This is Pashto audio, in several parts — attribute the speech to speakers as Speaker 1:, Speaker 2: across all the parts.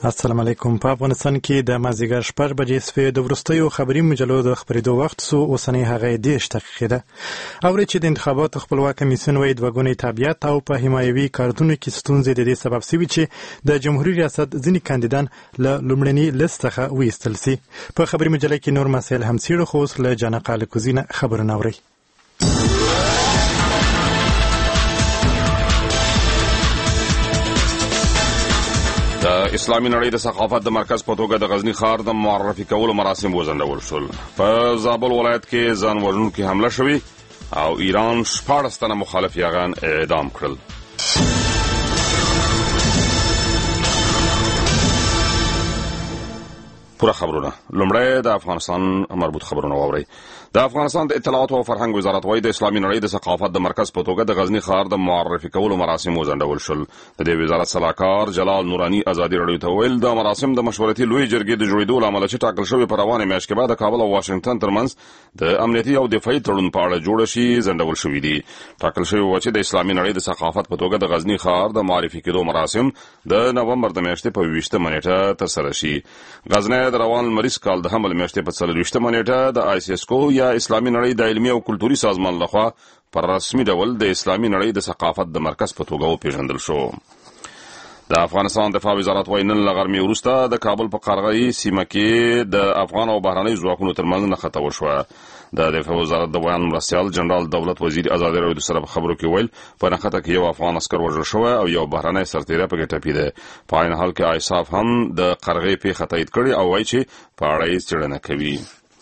Speaker 1: السلام علیکم. په افغانستان کې د مازدیګر 6 بجې سوي د وروستیو خبري مجلو د خبرېدو وخت سو اوسنۍ هغه 10 دقیقې ده. اوري چې د انتخاباتو خپلواک کمیسیون وایي دوه ګونی تابعیت او په حمایوي کارتونو کې ستونزې د دې سبب شوي چې د جمهوریت ریاست ځینې کاندیدان له لومړني لیست څخه وایستل سي. په خبري مجله کې نور مسایل هم څیړو، خو اوس له جانقه الکوزینه خبرونه اورئ.
Speaker 2: د اسلامي نړۍ د ثقافت د مرکز په توګه د غزنی ښار د معرفي کولو مراسم وځنډول شول. په زابل ولایت کې ځان وژونکي حمله شوې او ایران 14 تنه مخالف یاغان اعدام کړل. پوره خبرونه لومړی د افغانستان مربوط خبرونه واورئ. د افغانستان د اطلاعات او فرهنګ وزارت وايي د اسلامي نړۍ د ثقافت د مرکز په توګه د غزنی ښار د معرفي کولو مراسم وځنډول شول. د دې وزارت صلاحکار جلال نورانی ازادي رادیو ته ویل د مراسم د مشورتي لوی جرګې د جوړېدو لامل چې ټاکل شوی په روانه میاشت کې بعد د کابل او واشنگټن ترمنځ د امنیتي او دفاعي تړون په اړه جوړ شي ځنډول شوی دي. ټاکل شوی و چې د اسلامي نړۍ د ثقافت په توګه د غزنی ښار د معرفي کېدو مراسم د نومبر د میاشتې په 20 نیټه ترسره شي. غزنی د روان مریض کال د حمل میاشتې په 24 نیټه د ICSCO یا اسلامي نړۍ د علمي او کلتوري سازمان لخوا پر رسمي ډول د اسلامي نړۍ د ثقافت د مرکز په توګه وپېژندل شو. د افغانستان دفاع وزارت وايي نن له غرمې وروسته د کابل په قرغۍ سیمه کې د افغان او بهرنۍ ځواکونو ترمنځ نښته وشوه. د دفاع وزارت د بیان مرستیال جنرال دولت وزیر ازادي رادیو سره په خبرو کې ویل په نښته کې یو افغان عسکر وژل شوی او یو بهرنۍ سرتیری پکې ټپي دی. په عین حال کې ISAF هم د قرغۍ پیښه تایید کړې او وایي چې په اړه یې څېړنه کوي.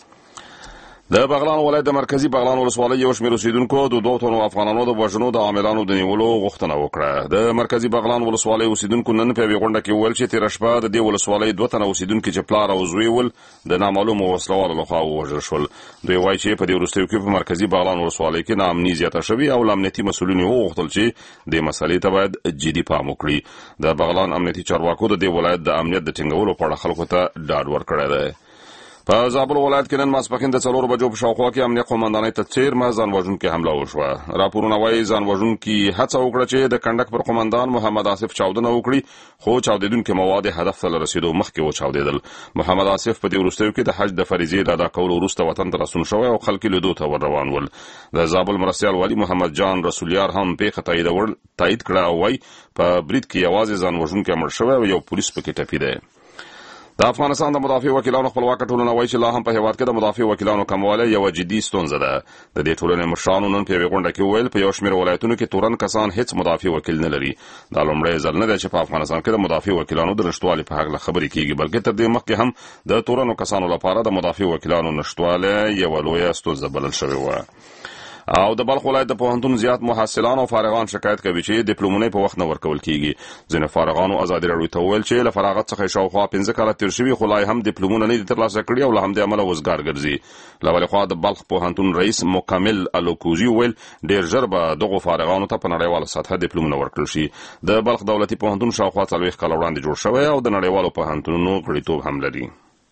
Speaker 2: د بغلان ولایت د مرکزی بغلان ولسوالۍ یو شمېر اوسیدونکو د 2 تنو افغانانو د وژنو د عاملانو د نیولو غوښتنه وکړه. د مرکزی بغلان ولسوالۍ اوسیدونکو نن په یوه غونډه کې وویل چې تېره شپه د دې ولسوالۍ 2 تنه اوسیدونکي چې پلار او زوی ول د نامعلومو وسلوالو لخوا ووژل شول. دوی وایي چې په دې وروستیو کې په مرکزی بغلان ولسوالۍ کې ناامني زیاته شوې او امنیتي مسؤلین یې وغوښتل چې دې مسلې ته باید جدي پام وکړي. د بغلان امنیتي چارواکو د دې ولایت د امنیت د ټینګولو په اړه خلکو ته ډاډ ورکړی دی. په زابل ولایت کې نن ماسپښین د 4 بجو په شاوخوا کې امنیه قومندانۍ ته څیرمه ځان وژونکې حمله وشوه. راپورونه وایي ځان وژونکي هڅه وکړه چې د کنډک پر قومندان محمد آصف چاودنه وکړي، خو چاودېدونکي مواد هدف ته له رسېدو مخکې وچاودېدل. محمد آصف په دې وروستیو کې د حج د فریضې د ادا کولو وروسته وطن ته راستون شوی او خلک لیدو ته ور روان ول. د زابل مرستیال والي محمد جان رسولیار هم پیښه تایید کړه او وایي په برید کې یوازې ځان وژونکی مړ شوی او یو پولیس پکې ټپي دی. د افغانستان د مدافع وکیلانو خپلواکه ټولنه وایي چې لا هم په هېواد کې د مدافع وکیلانو کموالی یوه جدي ستونزه ده. د دې ټولنې مشرانو نن په یوې غونډه کې وویل په یو شمېر ولایتونو کې تورن کسان هیڅ مدافع وکیل نه لري. دا لومړی ځل نه دی چې په افغانستان کې د مدافع وکیلانو د نشتوالي په هکله خبرې کېږي، بلکې تر دې مخکې هم د تورنو کسانو لپاره د مدافع وکیلانو نشتوالی یوه لویه ستونزه بلل شوې وه. او د بلخ ولایت د پوهنتون زیات محصلان او فارغان شکایت کوي چې ډیپلومونه په وخت نه ورکول کیږي. ځینې فارغانو ازادي رادیو ته وویل چې له فراغت څخه شاوخوا 15 کاله تیر شوي خو لا هم ډیپلومونه نه دي ترلاسه کړي او له همدې امله وزګار ګرځي. له بلې خوا د بلخ پوهنتون رئیس مکمل الوکوزي وویل ډېر ژر به دغو فارغانو ته په نړیواله سطحه ډیپلومونه ورکړل شي. د بلخ دولتي پوهنتون شاوخوا 40 کاله وړاندې جوړ شوی او د نړیوالو پوهنتونونو غړیتوب هم لري.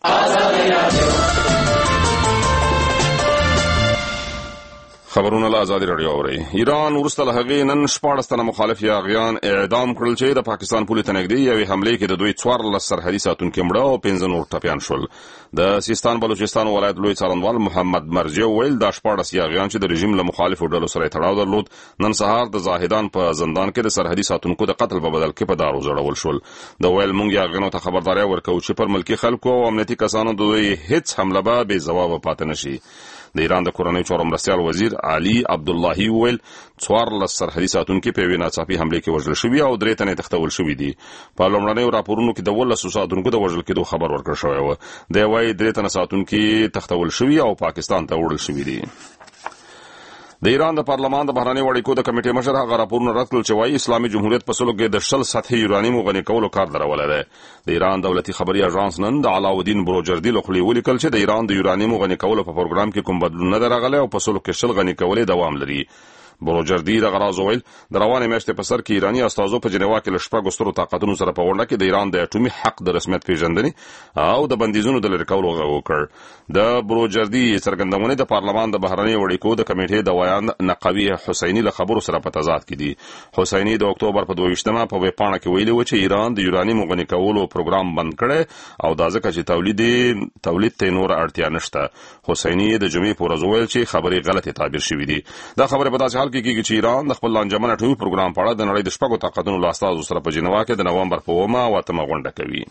Speaker 2: خبرونه له ازادي رادیو اورئ. ایران وروسته له هغې نن 14 تنه مخالف یاغیان اعدام کړل چې د پاکستان پولې ته نږدې یوې حملې کې د دوی 14 سرحدي ساتونکي مړه او 15 نور ټپیان شول. د سیستان بلوچستان ولایت لوی څارنوال محمد مرجع ویل دا 14 یاغیان چې د رژیم له مخالفو ډلو سره تړاو درلود نن سهار د زاهدان په زندان کې د سرحدي ساتونکو د قتل په بدل کې په دارو ځړول شول. د ویل مونږ یاغیانو ته خبرداری ورکوو چې پر ملکي خلکو او امنیتي کسانو د دوی هیڅ حمله به بې ځوابه پاتې نشي. د ایران د کورنۍ چارو مرستیال وزیر علي عبداللهي ویل 14 سرحدي ساتونکي په یوې ناڅاپي حملې کې وژل شوي او 3 تنې تښتول شوي دي. په لومړنیو راپورونو کې د 12 ساتونکو د وژل کېدو خبر ورکړل شوی و. دی وایي 3 تنه ساتونکي تښتول شوي او پاکستان ته وړل شوي دي. د ایران د پارلمان د بهرنیو اړیکو د کمیټې مشر هغه راپورونه رد کړل چې وایي اسلامي جمهوریت په سلو کې د 20 سطحي یورانیم غني کولو کار درولی دی. د ایران دولتي خبري اژانس نن د علاودین بروجردي له خولې ولیکل چې د ایران د یورانیم غني کولو په پروګرام کې کوم بدلون نه دی راغلی او په سلو کې 20 غني کول دوام لري. بروجردي د غراز ویل د روانې میاشتې په سر کې ایرانی استازو په جنیوا کې له شپږ سترو طاقتونو سره په غونډه کې د ایران د اټومي حق د رسمیت پیژندنې او د بندیزونو د لرې کولو غږ وکړ. د بروجردي څرګندونې د پارلمان د بهرنیو اړیکو د کمیټې د ویان نقوي حسیني له خبرو سره په تضاد کې دي. حسیني د اکتوبر په 22مه په ویبپاڼه کې ویلي و چې ایران د یورانیم غني کولو پروګرام بند کړي او دا ځکه چې تولید ته نور اړتیا نشته. حسیني د جمعې په ورځ ویل چې خبرې غلطه تعبیر شوې دي. دا خبره په داسې حال کې کېږي چې ایران د خپل لانجمن اټومي پروګرام په اړه د نړۍ د شپږو طاقتونو له استازو سره په جنیوا کې د نومبر په 8مه غونډه کوي.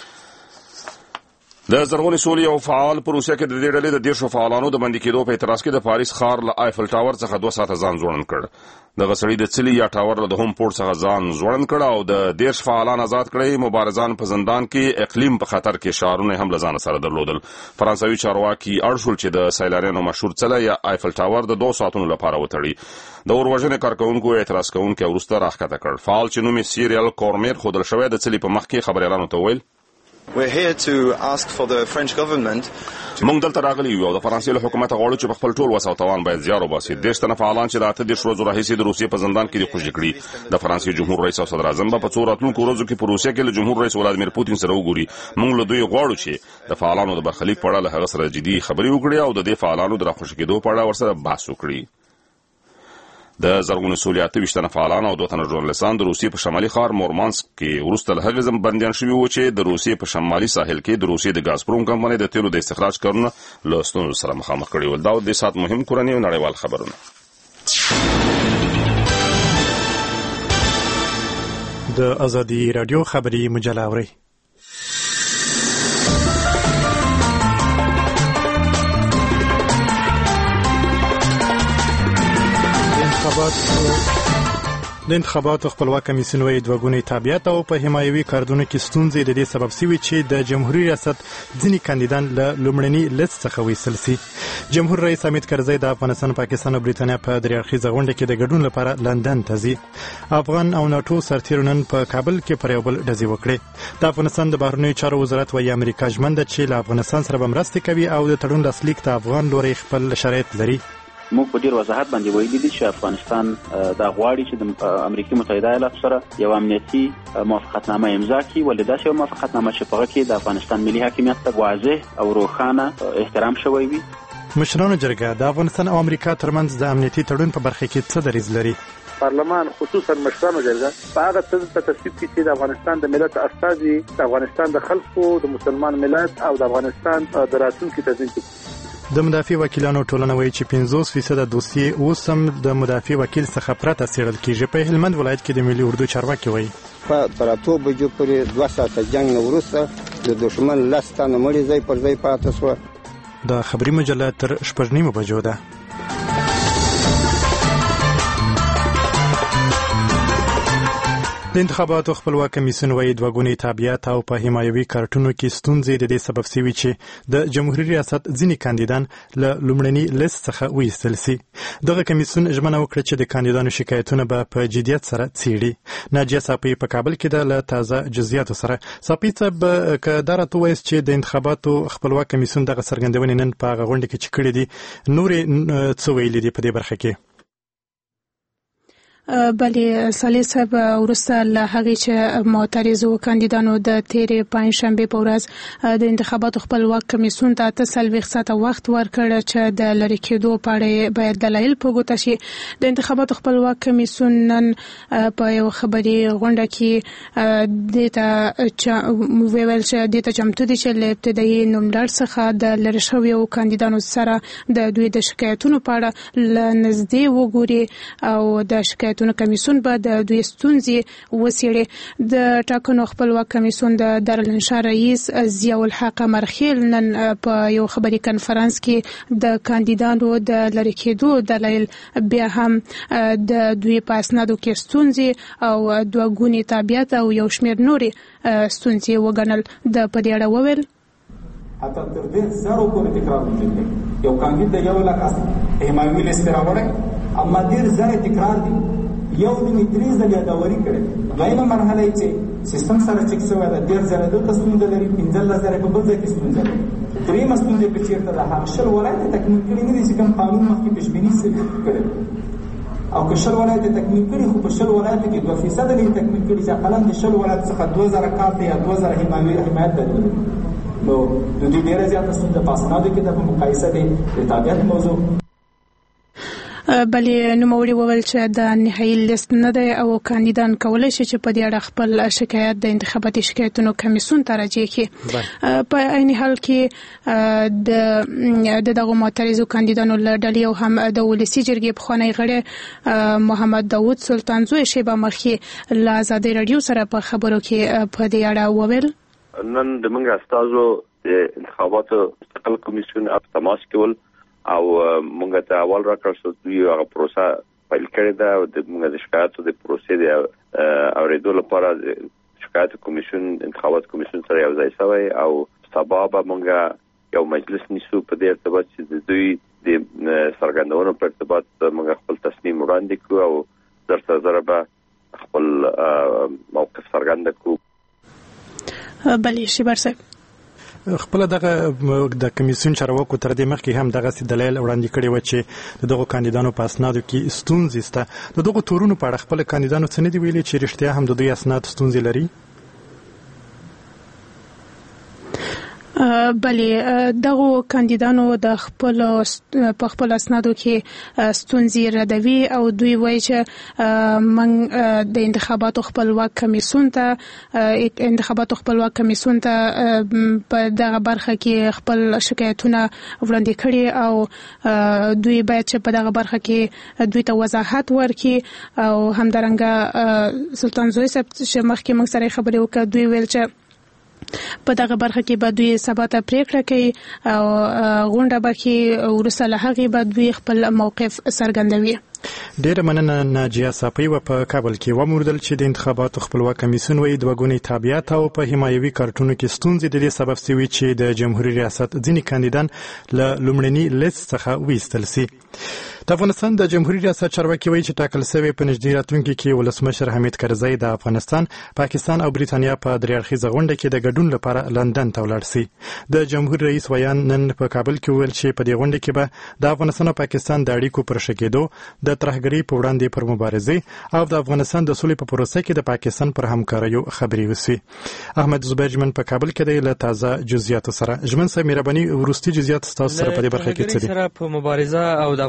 Speaker 2: د زرغونې سولې یو فعال په روسیه کې د دې ډلې د 10 فعالانو د بندي کېدو په اعتراض کې د پاریس ښار له آیفل ټاور څخه 2 ساعته ځان ځوړند کړ. دغه سړي د څلي یا ټاور له هوم پورټ څخه ځان ځوړند کړ او د 10 فعالان آزاد کړي. مبارزان په زندان کې اقلیم په خطر کې شعارونه هم له ځان سره درلودل. فرانسوي چارواکي اړشول چې د سیلانیانو مشهور څلی یا آیفل ټاور د 2 ساعتونو لپاره وتړي. د اوروژنې کارکونکو اعتراض کوونکو وروسته راښکته کړ. فعال چې نوم یې سیریل کورمیر خودل شوی د څلي په مخ کې خبريالانو ته ویل
Speaker 3: We're here to ask for the French government.
Speaker 2: موږ دلته راغلي یو د فرانسې له حکومت غواړو چې په خپل ټول وسه او توان باید زیار وباسي. 10 تنه فعالان چې د 8 ورځو راهیسې د روسیې په زندان کې دي خوشي کړي. د فرانسې جمهور رئیس او صدر اعظم په څو راتلونکو ورځو کې په روسیې کې له جمهور رئیس ولادیمیر پوتین سره وګوري. موږ له دوی غواړو چې د فعالانو د برخلیک په اړه له هغه سره جدي خبرې وکړي او د دې فعالانو د راخوشي کېدو په اړه ورسره بحث وکړي. د زرغونې سولې 28 تنه فعالان او 2 تنه ژورنالیستان د روسیې په شمالي ښار مورمانسک کې وروسته له هغې بندیان شوي وو چې د روسیې په شمالي ساحل کې د روسیې د ګازپروم کمپنۍ د تیلو د استخراج کارونه له ستونزو سره مخامخ کړي ول. دا د سات مهم کورني او نړیوال خبرونه.
Speaker 1: د ازادي رادیو خبري مجله اوري. د انتخاباتو خپلواک کمیسیون وایي دوه ګونی تابعیت او په حمایوي کارتونو کې ستونزې د دې سبب شوي چې د جمهوریت ریاست ځینې کاندیدان له لومړني لیست څخه وایستل شي. جمهور رئیس حامد کرزی د افغانستان، پاکستان او بریتانیا په درې اړخیزه غونډه کې د ګډون لپاره لندن ته ځي. افغان او ناټو سرتیرو نن په کابل کې پر یو بل ډزې وکړې. د افغانستان د بهرنیو چارو وزارت وایي امریکا ژمن ده چې له افغانستان سره به مرستې کوي او د تړون لاسلیک ته افغان لوري خپل شرایط لري.
Speaker 4: موږ په ډیر وضاحت باندې ویلي دي چې افغانستان دا غواړي چې د امریکا متحده ایالاتو سره یو امنیتي موافقتنامه امضا کړي، ولې داسې یو موافقتنامه چې په هغه کې د افغانستان ملي حاکمیت ته واضح او روښانه احترام شوی وي.
Speaker 1: مشرانو جرګه د افغانستان او امریکا ترمنځ د امنیتي تړون په برخه کې څه دریځ لري؟
Speaker 5: پارلمان خصوصا مشرانو جرګه په هغه څه ته تصویب کړي چې د افغانستان د ملت استازي د افغانستان د خلکو د مسلمان ملت او د افغانستان د راتلونکي تضمین کړي.
Speaker 1: د مدافع وکیلانو ټولنه وایي چې 50% دوسیې اوس هم د مدافع وکیل څخه پرته څېړل کېږي. په هلمند ولایت کې د ملي اردو چارواکي وایي
Speaker 6: په 2 بجو پورې 2 ساعته جنگ نه وروسته د دښمن 10 تنه مړي ځای پر ځای پاتې شو.
Speaker 1: د خبري مجله تر 6:30 بجو ده. د انتخاباتو خپلواک کمیسیون وایي دوه ګونی تابعیت او په حمایوي کارتونو کې ستونزې د دې سبب شوي چې د جمهوریت ریاست ځینې کاندیدان له لومړني لیست څخه وایستل شي. دغه کمیسیون ژمنه وکړه چې د کاندیدانو شکایتونه به په جدیت سره څیړي. ناجیه صافی په کابل کې د له تازه جزئیاتو سره. صافی صاحب که دا راته وایست چې د انتخاباتو خپلواک کمیسیون دغه څرګندونې نن په هغه غونډه کې چې کړې دي نورې څه ویلي دي په دې برخه کې؟
Speaker 7: بله صالح صاحب وروسته له هغې چې معترضو کاندیدانو د تېرې پنجشنبې په ورځ د انتخاباتو خپلواک کمیسیون ته 48 ساعته وخت ورکړ چې د لرې کېدو په اړه باید دلایل په ګوته شي. د انتخاباتو خپلواک کمیسیون نن په یو خبري غونډه کې دې ته ویل چې دې ته چمتو دي چې له ابتدایي نوملړ څخه د لرې شویو کاندیدانو سره د دوی د شکایتونو په اړه له نږدې وګوري او د کمیسیون به د دوی ستونزې وڅېړي. د ټاکنو خپلواک کمیسیون د دارالانشا رئیس ضیاء الحق مرخیل نن په یو خبري کنفرانس کې د کاندیدانو د لرې کېدو دلایل بیا هم د دوی په اسنادو کې ستونزې او دوه ګونی تابعیت او یو شمېر نورې ستونزې وګڼل. د په دې اړه وویل
Speaker 8: حتی تر دې زرو پورې تکرار موجود دی. یو کاندید د 1 لک حمایوي لیست راوړی، اما ډېر ځله تکرار دي. یو دې 3 ځله یادوري کړې. دویمه مرحله یې چې سیستم سره چک شوی ده، 1.5 ځله دلته ستونزه لري، 15 ځله په بل ځای کې ستونزه لري. درېیمه ستونزه په چېرته ده؟ هغه 20 ولایت تکمیل کړي نه دي چې کوم قانون مخکې پیشبیني کړی. او که 10 ولایت تکمیل کړي خو په 10 ولایتو کې 2% نه تکمیل کړي چې اقلا د 10 ولایت څخه 2000 کار ته یا 2000 حمایت درلود نو د دې ډیره زیاته ستونزه په اسنادو کې د مقایسه د تابعیت موضوع
Speaker 7: بلې نوموړي وویل چې د نهایي لیست نه دی او کاندیدان کولی شي چې په دې اړه خپل شکایت د انتخاباتي شکایتونو کمیسیون ته راجع کړي. په عین حال کې د دغو معترضو کاندیدانو له ډلې او هم د ولسي جرګې پخوانی غړی محمد داود سلطانزوی شیبه مخکې له ازادۍ راډیو سره په خبرو کې په دې اړه وویل.
Speaker 9: نن د موږ استازو د انتخاباتو مستقل کمیسیون تماس کول او موږ ته اول راکړل شو دوی هغه پروسه پیل کړې ده او د موږ د شکایتو د پروسې د اوریدو لپاره شکایت کمیسیون انتخابات کمیسیون سره یو ځای شوی او سبا به موږ یو مجلس نیسو په دې ارتباط چې د دوی د څرګندونو په ارتباط موږ خپل تصمیم وړاندې کړو او درته به خپل موقف څرګند کړو.
Speaker 7: بلې شیبر صاحب
Speaker 1: خپل دغه د کمیسیون چارواکو تر دې مخکې هم دغه دلایل وړاندې کړي و چې دغه کاندیدانو په اسنادو کې ستونزې شته. دغه تورونو په اړه خپل کاندیدانو څه نه دی ویلي چې رښتیا هم د دوی اسناد ستونزې لري؟
Speaker 7: بلې دغه کاندیدانو د خپل اسنادو کې ستونزې ردوي او دوی وایي چې من د انتخاباتو خپلواک کمیسیون ته په دغه برخه کې خپل شکایتونه وړاندې کړي او دوی باید چې په دغه برخه کې دوی ته وضاحت ورکړي او همدارنګه سلطان زوی صاحب چې مخکې موږ سره خبرې وکړه دوی ویل چې په دغه برخه کې به دوی سبا ته پریکړه کوي او غونډه به کې وروسته له هغې به دوی خپل موقف څرګندوي.
Speaker 1: ډیره مننه ناجیه صافی و په کابل کې وموردل چې د انتخاباتو خپلواک کمیسیون وایي دوه ګونی تابعیت او په حمایوي کارتونو کې ستونزې د دې سبب شوي چې د جمهوریت ریاست ځینې کاندیدان له لومړني لیست څخه ویستل شي. د افغانستان د جمهوریت ریاست چارواکي وایي چې ټاکل شوی په نږدې راتلونکي کې ولسمشر حمید کرزی د افغانستان، پاکستان او بریتانیا په درې اړخیزه غونډه کې د ګډون لپاره لندن ته ولاړ شي. د جمهوریت رئیس ویان نن په کابل کې وویل چې په دې غونډه کې به د افغانستان او پاکستان د اړیکو پر ښه کېدو، د ترهګرۍ په وړاندې پر مبارزې او د افغانستان د سولې په پروسه کې د پاکستان پر همکاریو خبرې وشي. احمد زبیر جمن په کابل کې دی له تازه جزئیاتو سره. جمن صاحب مهرباني وروستي جزئیات تاسو سره په دې برخه کې څه دي؟
Speaker 10: سره په مبارزه او د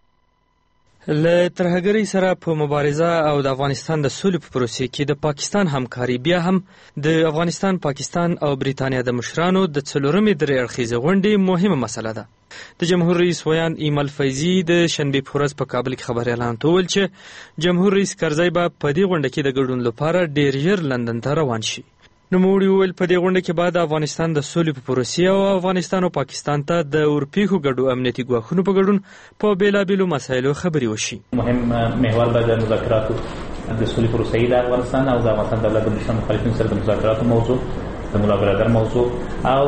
Speaker 10: ترهګرۍ سره په مبارزه او د افغانستان د سولې په پروسه کې د پاکستان همکاري بیا هم د افغانستان، پاکستان او بریتانیا د مشرانو د څلورمې درې اړخیزې غونډې مهمه مسله ده. د جمهور رئیس ویان ایمل فیضي د شنبې په ورځ په کابل کې خبري اعلان وکړ چې جمهور رئیس کرزی به په دې غونډه کې د ګډون لپاره ډېر ژر لندن ته روان شي. نوموړي وویل په دې غونډه کې بعد افغانستان د سولې په پروسې او افغانستان او پاکستان ته د اورپیښو ګډو امنیتي ګواښونو په ګډون په بیلابیلو مسایلو خبرې وشي.
Speaker 11: مهم محور به د مذاکراتو د سولې پروسې د افغانستان او د افغانستان دولت د مخالفینو سره د مذاکراتو موضوع، د ملا برادر موضوع او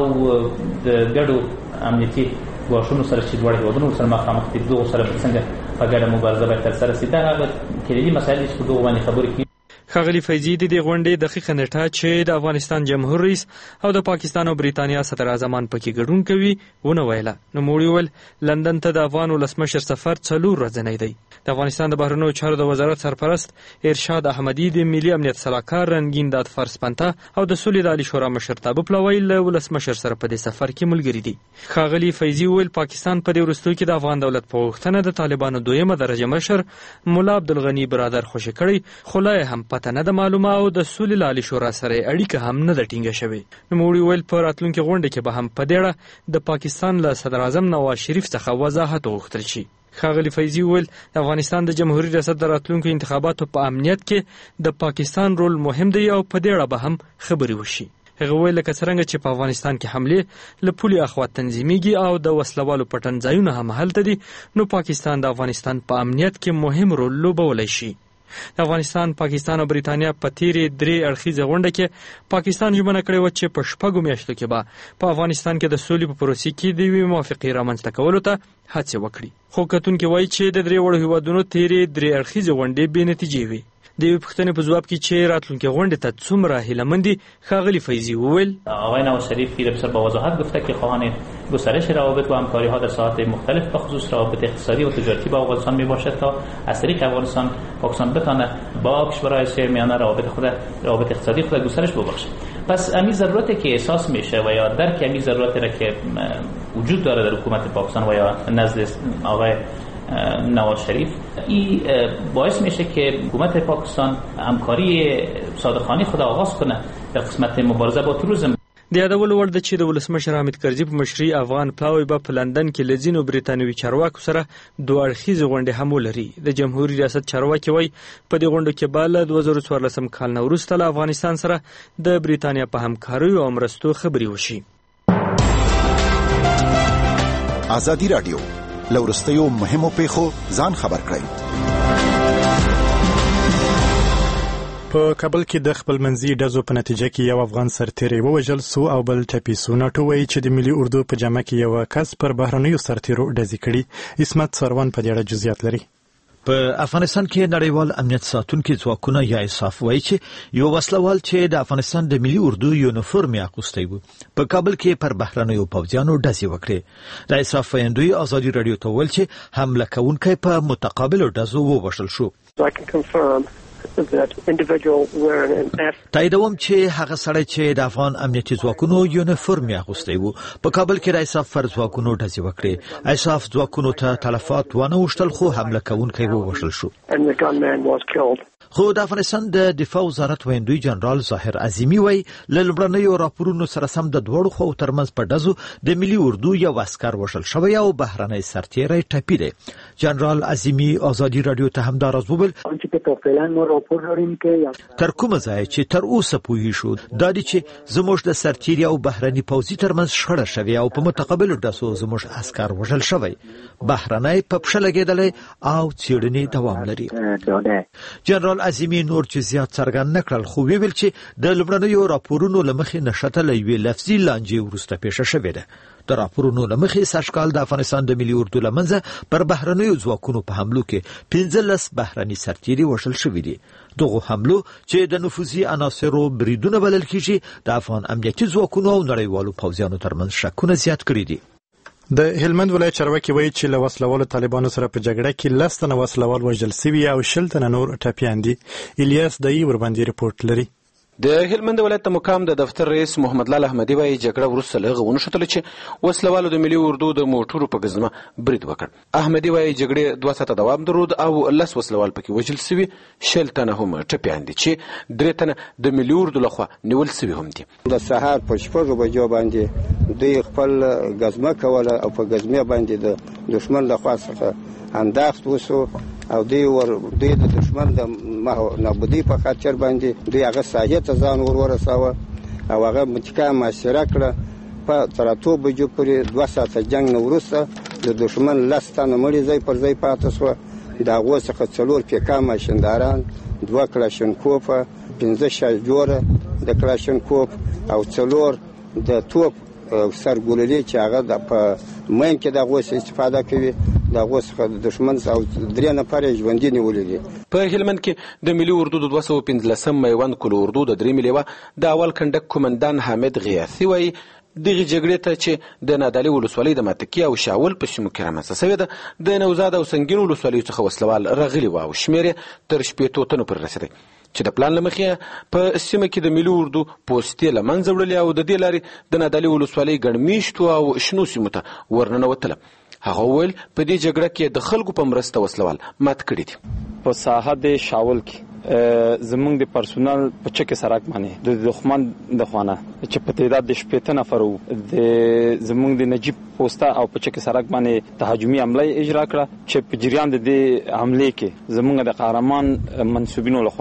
Speaker 11: د ګډو امنیتي ګواښونو سره چې دواړه هیوادونه سره مخامخ دي دغه سره څنګه په ګډه مبارزه باید ترسره شي. دا هغه کلیدي مسایل چې په دغه باندې خبرې کوي.
Speaker 10: ښاغلي فیضي د دې غونډې دقیقه نیټه چې د افغانستان جمهور رئیس او د پاکستان او بریتانیا صدر اعظمان پکې ګډون کوي ونه ویله. نوموړي وویل لندن ته د افغان ولسمشر سفر 4 ورځنی دی. د افغانستان د بهرنیو چارو د وزارت سرپرست ارشاد احمدي، د ملي امنیت سلاکار رنگین داد فرسپنته او د سولې د عالی شورا مشرتابه پلوی له ولسمشر سره په دې سفر کې ملګري دي. ښاغلي فیضي وویل پاکستان په دې وروستیو کې د افغان دولت په غوښتنه د طالبانو دویمه درجه مشر مولا عبدالغني برادر خوشي کړی، خو لا هم پته نه ده معلومه او د سولې د عالی شورا سره اړیکه هم نه ده ټینګه شوې. نوموړي ویل په راتلونکي غونډه کې به هم په دې اړه د پاکستان له صدر اعظم نواز شریف څخه وضاحت وغوښتل شي. ښاغلي فیضي ویل د افغانستان د جمهوریت ریاست د راتلونکو انتخاباتو په امنیت کې د پاکستان رول مهم دی او په دې اړه به هم خبرې وشي. هغه ویل لکه څرنګه چې په افغانستان کې حمله له پولي اخوا تنظیمېږي او د وسلوالو پټنځایونه هم هلته دي، نو پاکستان د افغانستان په امنیت کې مهم رول لوبولی شي. د افغانستان، پاکستان او بریتانیا په تیرې 3 اړخیزه غونډه کې پاکستان ژمنه کړې و چې په 6 میاشتو کې به په افغانستان کې د سولې په پروسې کې د یوې موافقې رامنځته کولو ته هڅې وکړي. خو کتونکي وایي چې د 3 وړو هیوادونو تیرې 3 اړخیزه غونډې بې نتیجې وي. د یوې پوښتنې په ځواب کې چې راتلونکي غونډې ته څومره هیلهمند دي، ښاغلي فیضی وویل
Speaker 11: آقای نواز شریف بسیار با وضاحت گفته که خواهان گسترش روابط و همکاری‌ها در ساحات مختلف به خصوص روابط اقتصادی و تجارتی با افغانستان میباشد تا از طریق افغانستان پاکستان بتانه با کشورهای آسیای میانه روابط اقتصادی خود گسترش ببخشه. پس امی ضرورتی که احساس میشه و یا درک امی ضرورتی را که وجود داره در حکومت پاکستان و یا نزد آقای نواز شریف، این باعث میشه که حکومت پاکستان همکاری صادقانه خود آغاز کنه در قسمت مبارزه با تروریسم.
Speaker 10: د یادولو وړ ده چې د ولسمشر حامد کرزي په مشرۍ افغان پلاوی به په لندن کې له ځینو بریتانوي چارواکو سره دوه اړخیزې غونډې هم ولري. د جمهوري ریاست چارواکي وایي په دې غونډو کې به له 2014 کال نه وروسته له افغانستان سره د بریتانیا په همکاریو او مرستو خبرې وشي.
Speaker 12: ازادي راډیو له وروستیو مهمو پیښو ځان خبر کړئ.
Speaker 1: په کابل کې د خپل منځي ډزو په نتیجه کې یو افغان سرتیری ووژل سو او بل ټپي سو. ناټو وایي چې د ملي اردو په جامه کې یو کس پر بهرنیو سرتیرو ډزې کړي. اسمت سروان په دې اړه جزئیات لري.
Speaker 13: په افغانستان کې نړیوال امنیت ساتونکي ځواکونه یا ایساف وایي چې یو وسلوال چې د افغانستان د ملي اردو یونیفورم اغوستی و په کابل کې پر بهرنیو پوځیانو ډزې وکړې. د ایساف ویندوی ازادي رادیو ته ویل چې حمله کوونکی په متقابل ډزو ووژل شو. تاییدوم چې هغه سړی چې د افغان امنیتي ځواکونو یونیفورم اغوستی و په کابل کې د ایساف پر ځواکونو ډزې وکړې. ایساف ځواکونو ته تلفات ونه وشتل خو حمله کوونکی ووژل شو. خو د افغانستان د دفاع وزارت ویندوی جنرال ظاهر عظیمی وایي له لومړنیو راپورونو سره سم د دوړو خو ترمنځ په ډزو د ملي اردو یو عسکر وژل شوی او بهرنی سرتیری ټپي دی. جنرال عظیمی ازادي رادیو ته هم دا راز وویل تر کومه ځای چې تر اوسه پوهی شو دا دی چې زموږ د سرتیری او بهرنی پوځي ترمنځ شخړه شوی او په متقابل ډزو زموږ عسکر وژل شوی. بهرنی په پښه لګیدلی او څېړنې دوام لري. جنرال عظیمی نور جزئیات څرګند نکړل خو ویل چې د لومړنیو راپورونو لمخې نشته لوي لفظي لانجې ورسته پیښه شوې ده. د راپورونو لمخې ساشکال د افغانستان د ملي اردو لمنځه پر بهرنیو ځواکونو په حملو کې 15 بهرني سرتیري وژل شوي دي. دغه حملو چې د نفوذي عناصرو بریدونه بلل کیږي د افغان امنیتي ځواکونو او نړیوالو پوځیانو ترمنځ شکونه زیات کړي دي.
Speaker 1: د هلمند ولایت چارواکي وایي چې له وسلوالو طالبانو سره په جګړه کې 10 تنه وسلوال وژل شوي او 10 تنه نور ټپیان دي. الیاس دای ورباندې رپورټ لري.
Speaker 14: د هلمند ولایت مقام د دفتر رئیس محمد لال احمدی وایي جګړه وروسته لږ ونښتله چې وسلوالو د ملي اردو د موټرو په ګزمه برید وکړ. احمدی وایي جګړې 2 ساعته دوام درلود او 10 وسلوال پکې وژل شوي، 10 تنه هم ټپیان دي چې 3 تنه د ملي اردو لخوا نیول شوي هم دي.
Speaker 6: د سهار په 6 بجو باندې دوی خپل ګزمه کوله او په ګزمه باندې د دشمن لخوا څخه انداخت وسو او دوی د دشمن د نابودی په خاطر باندې دوی هغه ساحې ته ځان ورساوه او هغه متکا معاشره کړه. په 3 بجو پورې 2 ساعته جنگ نه وروسته د دشمن 10 تنه مړي ځای پر ځای پاتې شو. د هغو څخه 4 پیکا ماشینداران، 2 کلاشینکوف، 15 شارجوره د کلاشینکوف او 4 د توپ سرګوللي چې هغه د په مین کې د هغو استفاده کوي. د هغو څخه د دشمن او 3 نفر ژوندي نیولي دي.
Speaker 14: په هلمند کې د ملي اردو د 215 میوند کل اردو د 3 لیوه د اول کندک کمانډان حامد غیاثي وایي دغه جګړې ته چې د نادعلي ولسوالۍ د ماتکي او شاول په سیمو کې رامنځته شوې ده د نوزاد او سنگین ولسوالیو څخه وسلوال راغلي و او شمېر تر 80 تنو پر رسېدی چې د پلان لمخې په سیمه کې د ملي اردو پوستې له منځه وړلې او د دې لارې د نادعلي ولسوالۍ ګڼ میشتو او شنو سیمو ته ورننوتله. هغه ویل په دې جګړه کې د خلکو په مرسته وسلوال مات کړي دي.
Speaker 15: په ساحه د شاول کې زمونږ د پرسونل په چکه سرک باندې د دښمن د خوانه چې په تعداد د 80 نفر وو د زمونږ د نجیب پوسټه او په چکه سرک باندې تهاجمي حمله اجرا کړه چې په جریان د حمله کې زمونږ د قهرمان منسوبینو لخوا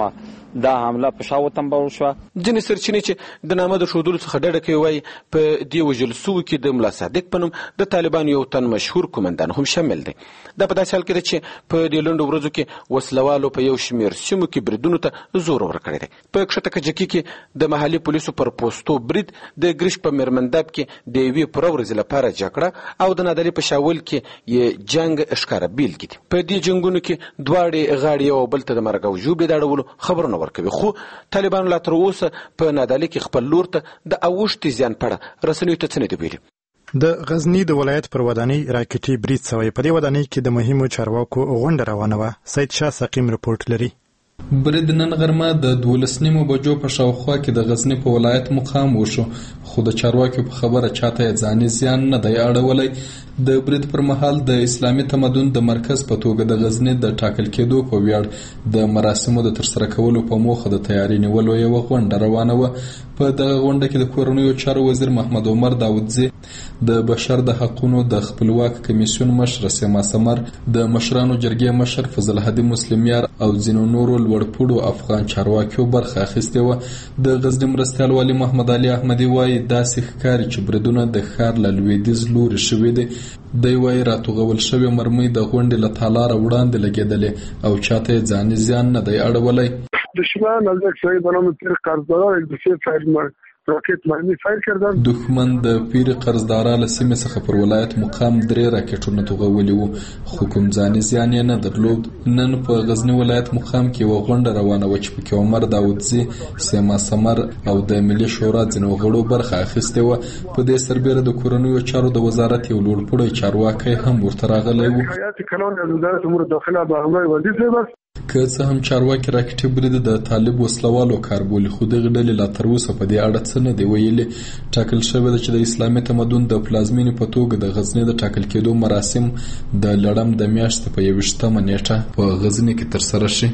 Speaker 15: دا حمله په شاو تنبول شو.
Speaker 14: ځینې سرچینې چې د نامه د ښودلو څخه ډډه کوي وایي په دې وژل سوو کې د ملا صادق په نوم د طالبانو یو تن مشهور کومندان هم شامل دی. دا په داسې حال کې ده چې په دې لنډو ورځو کې وسلوالو په یو شمېر سیمو کې بریدونو ته زور ورکړی دی. په کښته کجکي کې د محلي پولیسو پر پوستو برید، د ګریش په میرمنداب کې د یوې پوره ورځې لپاره جګړه او د نادعلي په شاول کې یې جنګ ښکاره بیلګې دي. په دې جنګونو کې دواړې غاړې یو بل ته د مرګ او ژوبلې د اړولو خبرونه ورکوي، خو طالبانو لا تر اوسه په نادعلي کې خپل لور ته د اوښتې زیان په اړه رسنیو ته څه نه دي ویلي.
Speaker 1: د غزنی د ولایت پر ودانۍ راکټي برید شوی. په دې ودانۍ کې د مهمو چارواکو غونډه روانه وه. سید شاه سقیم رپورټ لري.
Speaker 16: برید نن غرمه د 12 بجو په شاوخوا کې د غزنی په ولایت مقام وشو، خو د چارواکو په خبره چاته ځاني زیان نه دی اړولی. د برید پر مهال د اسلامي تمدن د مرکز په توګه د غزنی د ټاکل کېدو په ویاړ د مراسمو د ترسره کولو په موخه د تیاری نیولو یو غونډه روانه وه. په دغه غونډه کې د کورنیو چارو وزیر محمد عمر داودزی، د بشر د حقوقو د خپلواک کمیسیون مشر سیما سمر، د مشرانو جرګې مشر فضل هادي مسلمیار او ځینو نورو لوړپوړو افغان چارواکیو برخه اخیستې وه. د غزنی مرستیال والي محمد علي احمدي وایي داسې ښکاري چې بریدونه د ښار له لویدیځ لوري شوي دي. دی وایي راتوغول شوې مرمۍ د غونډې له تالاره وړاندې لګېدلې او چاته یې ځاني زیان نه دی اړولی.
Speaker 17: دشمن از یک سری به نام پیر قرضداران یک دو سه فایر راکت مرمی فایر کردن.
Speaker 16: دښمن د پیر قرضدارا له سیمې څخه پر ولایت مقام 3 راکټونه توغولي وو، خو کوم ځاني زیان یې نه درلود. نن په غزنی ولایت مقام کې یوه غونډه روانه وه چې پکې عمر داودزي، سیما سمر او د ملي شورا ځینو غړو برخه اخیستې وه. په دې سربیره د کورنیو چارو د وزارت یو لوړپوړی چارواکی هم ورته راغلی و.
Speaker 17: حیات کلان از وزارت امور داخله به همراه وزیر صاحب
Speaker 16: که څه هم چارواکي راکټي برید د طالب وسلوالو کار بولي، خو دغه ډلې لا تر اوسه په دې اړه څه نه دی ویلي. ټاکل شوې ده چې د اسلامي تمدن د پلازمینې په توګه د غزنی د ټاکل کېدو مراسم د لړم د میاشتې په 21 نیټه په غزنی کې ترسره شي.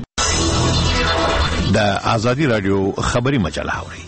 Speaker 12: د آزادي رادیو خبري مجله اوري.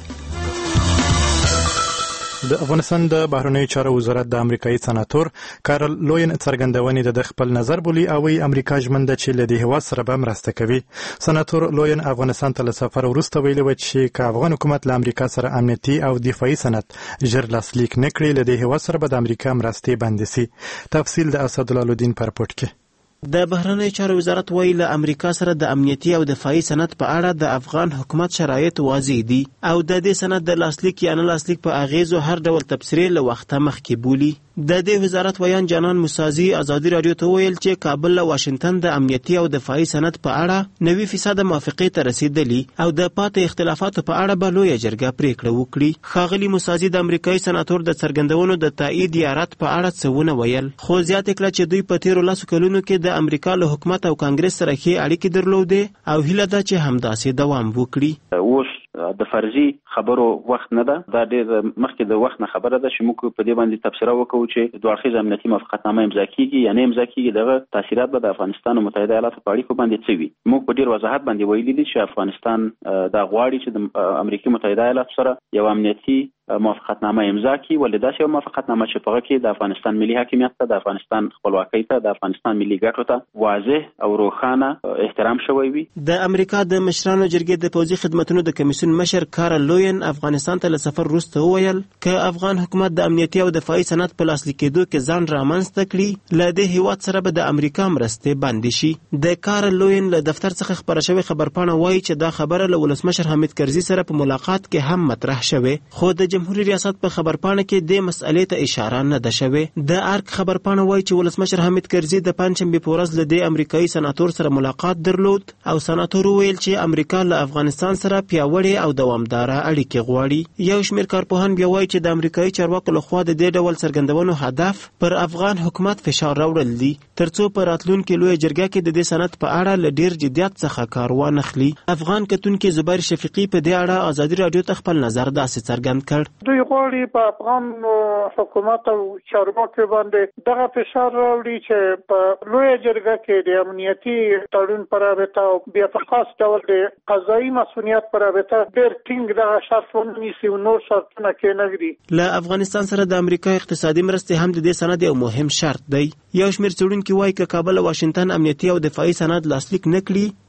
Speaker 1: د افغانستان د بهرنیو چارو وزارت د امریکایي سناتور کارل لوین څرګندونې د خپل نظر بولی او امریکا ژمنده چې له دې هیواد سره به مرسته کوي. سناتور لوین افغانستان ته له سفر وروسته ویلي و چې که افغان حکومت له امریکا سره امنیتي او دفاعي سند ژر لاسلیک نه کړي، له دې هیواد سره به د امریکا مرستې بندې سي. تفصیل د اسدالله الدین پر رپورټ کې.
Speaker 18: د بهرنیو چارو وزارت وایي له امریکا سره د امنیتي او دفاعي سند په اړه د افغان حکومت شرایط واضح دي او د دې سند د لاسلیک یا نه لاسلیک په اغیزو هر ډول تبصرې له وخته مخکې بولي. د دې وزارت ویان جانان موسازی ازادي رادیو ته ویل چې کابل له واشنگټن د امنیتي او دفاعي سند په اړه 90% موافقې ته رسیدلی او د پاتې اختلافاتو په اړه به لویه جرګه پریکړه وکړي. ښاغلي موسازی د امریکایي سناتور د څرګندونو د تایید یا رد په اړه څه ونه ویل، خو زیاته کړه چې دوی په تیرو 10 کلونو کې د امریکا له حکومت او کانګرس سره ښې اړیکې درلودې او هیله ده چې همداسې دوام وکړي.
Speaker 4: اوس د فرضي خبرو وخت نه ده، دا ډېر مخکې د وخت نه خبره ده چې موږ په دې باندې تبصره وکړو چې دوه اړخیزه امنیتي موافقتنامه امضا کیږي یا نه امضا کیږي، دغه تاثیرات به د افغانستان او متحده ایالاتو په اړیکو باندې څه وي. موږ په ډېر وضاحت باندې ویلي دي چې افغانستان دا غواړي چې د امریکا متحده ایالاتو سره یو امنیتي موافقتنامه امضا کړي، ولې داسې یو موافقتنامه چې په هغه کې د افغانستان ملي حاکمیت ته، د افغانستان خپلواکۍ ته، د افغانستان ملي ګټو ته واضح او روښانه احترام شوی وي.
Speaker 18: د امریکا د مشرانو جرګې د پوځي خدماتو د کمیسیون مشر کارل لوین افغانستان ته له سفر وروسته وویل که افغان حکومت د امنیتي او دفاعي سند په لاسلیک کېدو کې ځان رامنځته کړي، له دې هیواد سره به د امریکا مرستې بندې شي. د کارل لوین له دفتر څخه خبره شوې خبرپاڼه وایي چې دا خبره له ولسمشر حامد کرزي سره په ملاقات کې هم مطرح شوې، خو د جمهوریت ریاست په خبرپاڼه کې د مسئلې ته اشاره نه ده شوې. د ارک خبرپاڼه وایي چې ولسمشر حامد کرزي د پنځشنبې په ورځ له دې امریکایي سناتور سره ملاقات درلود او سناتور ویل چې امریکا له افغانستان سره پیاوړې او دوامداره اړیکې غواړي. یو شمېر کارپوهان بیا وایي چې د امریکایي چارواکو لخوا د دې ډول څرګندونو هدف پر افغان حکومت فشار راوړل دي ترڅو په راتلونکي لویه جرګه کې د دې سند په اړه له ډېر جدیت څخه کار وانخلي. افغان کتونکي زبیر شفیقي په دې اړه ازادي رادیو ته خپل نظر داسې څرګند کړ.
Speaker 5: دوی غواړي په افغان حکومت او چارواکو باندې دغه فشار راوړي چې په لویه جرګه کې د امنیتي تړون پر رابطه او بیا په خاص ډول د قضایي مسؤلیت پر رابطه ډېر ټینګ دغه شرط ونیسي او نور شرطونه کېنږدي.
Speaker 18: له افغانستان سره د امریکا اقتصادي مرستې هم د دې سند یو مهم شرط دی. یو شمېر څېړونکي وایي که کابل او واشنګټن امنیتي او دفاعي سند لاسلیک نه کړي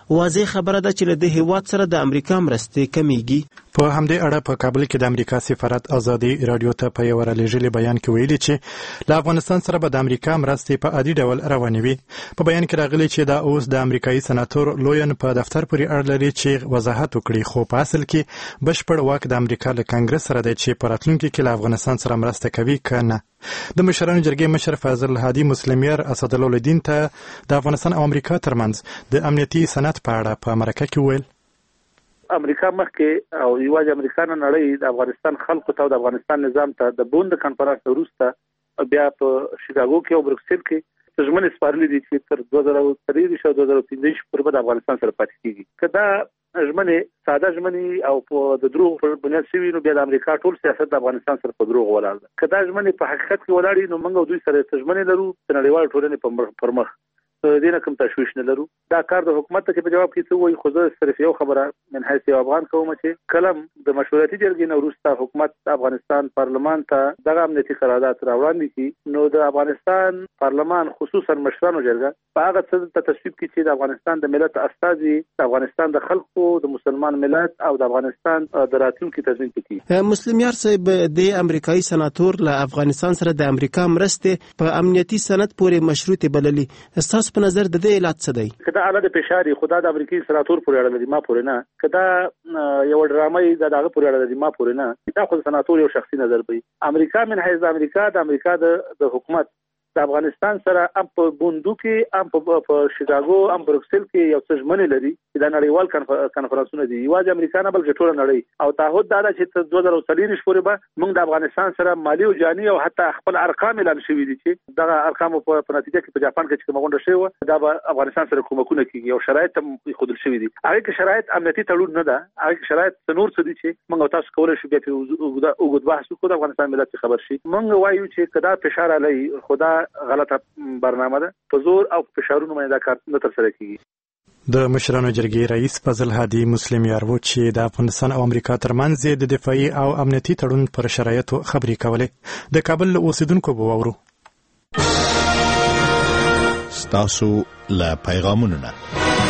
Speaker 18: واضح خبره ده چې له دې هیواد سره د امریکا مرستې کمیږي.
Speaker 1: په همدې اړه په کابل کې د امریکا سفارت ازادي رادیو ته په یو رالیږلي بیان کې ویلي چې له افغانستان سره به د امریکا مرستې په عادي ډول روانې وي. په بیان کې راغلي چې دا اوس د امریکایي سناتور لوین په دفتر پورې اړه لري چې وضاحت وکړي، خو په اصل کې بشپړ واک د امریکا له کانګرس سره دی چې په راتلونکي کې له افغانستان سره مرسته کوي که نه. د مشرانو جرګې مشر فاضل هادي مسلمیر اسدالله الدین ته د افغانستان او امریکا ترمنځ د امنیتي سند په اړه په مرکه کې ویل
Speaker 19: امریکا مخکې او یوازې امریکا نه نړۍ د افغانستان خلکو ته او د افغانستان نظام ته د بوند کانفرنس وروسته بیا په شیکاګو کې او بروکسل کې ژمنې سپارلې دي چې تر 2023 او 2015 پورې د افغانستان سره پاتې کیږي. کدا ژمنې ساده ژمنې او په د دروغ په بنیاد شوي نو بیا د امریکا ټول سیاست د افغانستان سره په دروغ ولاړ دی. کدا ژمنې په حقیقت کې ولاړې نو موږ دوی سره ژمنې لرو د نړیوال ټولنې پر مخ دې نه کوم تشویش نه لرو. دا کار د حکومت ته په جواب کې څه وایي، خو زه صرف یو خبره من حیث یو افغان کوم چې کلم د مشورتي جرګې نه وروسته حکومت د افغانستان پارلمان ته دغه امنیتي قرارداد راوړاندې کړي نو د افغانستان پارلمان خصوصا مشرانو جرګه په هغه څه ته تصویب کړي چې د افغانستان د ملت استازي د افغانستان د خلکو د مسلمان ملت او د افغانستان د راتلونکي تضمین کړي.
Speaker 18: مسلميار صاحب د امریکایي سناتور له افغانستان سره د امریکا مرستې په امنیتي سند پورې مشروطه بللي. تاسو په نظر د دې علت څه دی؟
Speaker 19: کدا اعلی د فشاري خدا د امریکایي سناتور پورې اړه لري ما پورې نه، کدا یو ډرامې د دغه پورې اړه لري ما پورې نه. دا خو سناتور یو شخصي نظر دی. امریکا من حیث د امریکا د حکومت د افغانستان سره ام په بوندو کې ام په شیکاګو ام بروکسل کې یو څه ژمنې لري چې د نړیوال کانفرنسونه دي یوازې امریکا نه بلکې ټول نړۍ او تعهد دا چې 2023 پورې به موږ د افغانستان سره مالی او جانی او حتی خپل ارقام اعلان شوي دي چې دغه ارقام په نتیجه کې په جاپان کې چې کومه غونډه شوې دا به افغانستان سره کومکونه کوي او شرایط هم خودل شوي دي. هغه کې شرایط امنیتي تړون نه ده، هغه کې شرایط نور څه دي چې موږ تاسو کولای شو بیا په وګړو بحث وکړو د افغانستان ملت خبر شي. موږ وایو چې کدا فشار علی خدا غلطه برنامه ده په زور او فشارونو باندې دا کار نه تر سره کیږي.
Speaker 1: د مشرانو جرګې رئیس فضل هادي مسلمیر و چې د افغانستان او امریکا ترمنځ د دفاعي او امنیتي تړون پر شرایطو خبرې کولې. د کابل اوسیدونکو به وورو
Speaker 12: ستاسو له پیغامونو نه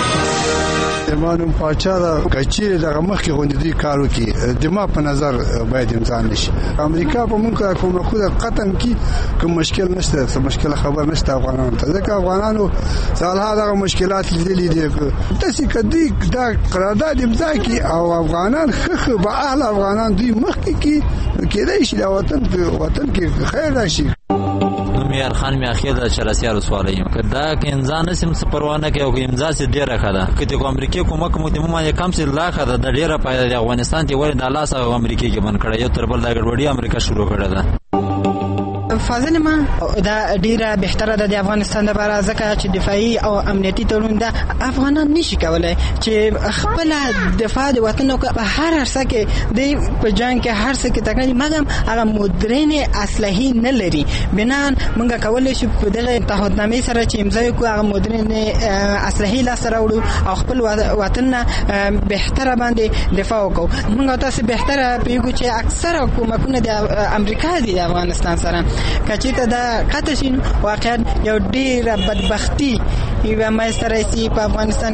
Speaker 17: ایمانم پاچا دا کچیر دغه مخکې غوندې کارو کې د ما په نظر باید امضا نشي. امریکا په موږ کومه خو قطن کې کوم مشکل نشته، څه مشکل خبر نشته افغانانو ته، ځکه افغانانو سالها دغه مشکلات لیدلې دي. تاسو کدی دا قرارداد امضا کی او افغانان خخ به اهل افغانان دوی مخکې کې کېدای شي دا وطن کې خیر راشي.
Speaker 20: میار خان می اخیر د چرسیار سوالیم کدا کې انسان سم پروانه کې او امضا سي ډیره خدا کته کو امریکای کومک مو ته ما کم سي لا خدا د ډیره په افغانستان کې ور د لاس او امریکای کې من کړه یو تر بل دا ګډوډي امریکا شروع کړه ده.
Speaker 21: فاضل ما دا ډیره بهتره ده د افغانستان لپاره ځکه چې دفاعي او امنیتي تړون ده افغانان نشي کولای چې خپل دفاع د وطن په هر ارسه کې د په جنگ کې هر څه کې تکرار مګم هغه مدرن اسلحې نه لري. بنان موږ کولای شو په دغه تعهدنامې سره چې امضا وکړو هغه مدرن اسلحې لا سره وړو او خپل وطن بهتره باندې دفاع وکړو. موږ تاسو بهتره پیګو چې اکثره حکومتونه د امریکا دي د افغانستان سره کچته دا قطشین واقعا یو ډیره بدبختی یو مېسترسي په افغانستان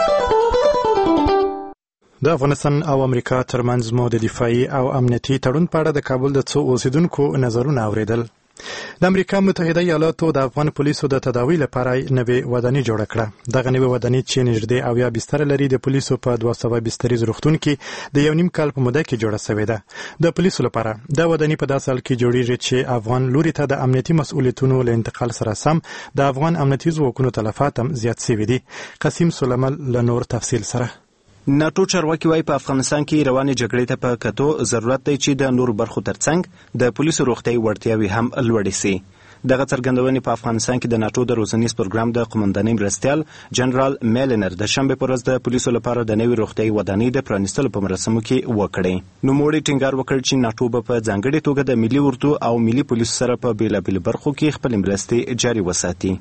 Speaker 21: کې.
Speaker 1: د افغانستان او امریکا ترمنځ مو د دفاعي او امنیتي تړون په اړه د کابل د څو اوسیدونکو نظرونه اوریدل. د امریکا متحده ایالاتو د افغان پولیسو د تداوی لپاره نوې ودانۍ جوړه کړه. دغه نوې ودانۍ چې نږدې 80 بستر لري د پولیسو په 200 بستریز روغتون کې د یو نیم کال په موده کې جوړه شوې ده. د پولیسو لپاره دا ودانۍ په داسې حال کې جوړیږي چې افغان لوري ته د امنیتي مسؤلیتونو له انتقال سره سم د افغان امنیتي ځواکونو تلفات هم زیات شوي دي. قاسم سلیمان له نور تفصیل سره.
Speaker 18: ناتو چارواکي وايي په افغانستان کې روانې جګړې ته په کتو ضرورت دی چې د نور برخو ترڅنګ د پولیسو روغتیايي وړتیاوې هم لوړې سي. دغه څرګندونې په افغانستان کې د ناتو د روزنیز پروګرام د قومندانۍ مرستیال جنرال میلنر د شنبه پر ورځ د پولیسو لپاره د نوې روغتیايي ودانۍ د پرانیستلو په مراسمو کې وکړې. نوموړي ټینګار وکړ چې ناتو به په ځانګړې توګه د ملي اردو او ملي پولیسو سره په بیلابیلو برخو کې خپل مرستې جاري وساتي.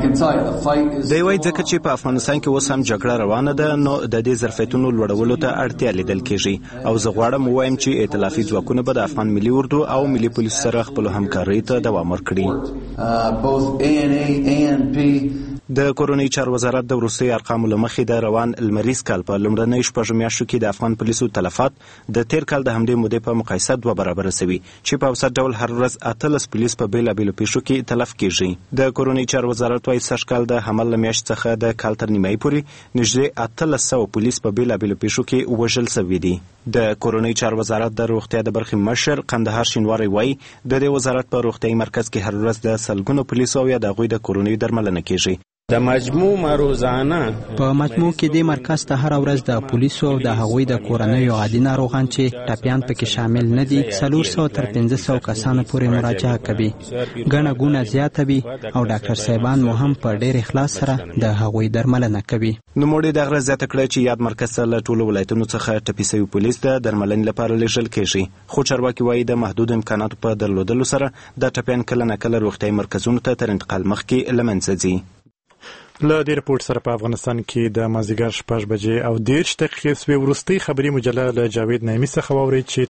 Speaker 18: دوی وايي ځکه چې په افغانستان کې اوس هم جګړه روانه ده نو د دې ظرفیتونو لوړولو ته اړتیا لیدل کېږي او زه غواړم ووایم چې ائتلافي ځواکونه به د افغان ملي اردو او ملي پولیسو سره خپل همکارۍ ته دوام ورکړي.
Speaker 3: د کورنۍ چارو وزارت د وروستي ارقامو له مخې د روان لمریز کال په لومړنۍ شپږو میاشتو کې د افغان پولیسو تلفات د تیر کال د همدې مودې په مقایسه 2 برابره شوي چې په اوسط ډول هر ورځ 18 پولیس په بېلابېلو پیښو کې تلف کیږي. د کورنۍ چارو وزارت وايي سږ کال د حمل له میاشتې څخه د کال تر نیمایي پورې نږدې 1800 پولیس په بېلابېلو پیښو کې وژل شوي دي. د کورنۍ چارو وزارت د روغتیا د برخې مشر قندهار شینواری وايي د دې وزارت په روغتیايي مرکز کې هر ورځ د سلګونو پولیسو او یا د هغوی د کورنۍ درملنه کیږي.
Speaker 22: د مجموع روزانه
Speaker 23: په مجموع کې د مرکز ته هر ورځ د پولیسو او د هغوی د کورنۍ عادي ناروغان چې ټپيان پکې شامل نه دي 400 تر 500 کسانو پورې مراجعه کوي. ګڼه ګونه زیاته وي او ډاکټر صاحبان مو هم په ډېر اخلاص سره د هغوی درملنه کوي.
Speaker 3: نوموړي د غره زیاته کړه چې یاد مرکز ته له ټولو ولایتونو څخه ټپي شوي پولیس د درملنې لپاره لیږل کیږي. خو چارواکي وایي د محدود امکاناتو په درلودلو سره د ټپيان کله نه کله روغتیايي مرکزونو ته تر انتقال مخکې له منځه ځي.
Speaker 1: له دې رپورټ سره په افغانستان کې د مازدیګر 6 بجې او 10 دقیقې سوي وروستۍ خبري مجله له جاوید نعیمي څخه واورئ چې